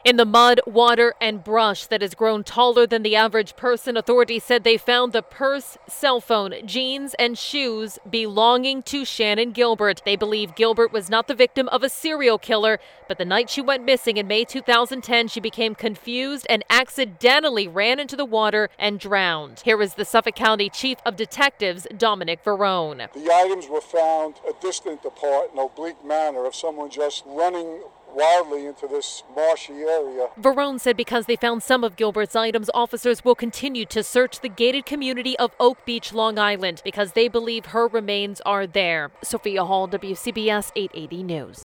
In the mud, water, and brush that has grown taller than the average person, authorities said they found the purse, cell phone, jeans, and shoes belonging to Shannan Gilbert. They believe Gilbert was not the victim of a serial killer, but the night she went missing in May 2010, she became confused and accidentally ran into the water and drowned. Here is the Suffolk County Chief of Detectives, Dominic Verone. The items were found a distant apart in oblique manner of someone just running wildly into this marshy area. Verone said because they found some of Gilbert's items, officers will continue to search the gated community of Oak Beach, Long Island, because they believe her remains are there. Sophia Hall, WCBS 880 News.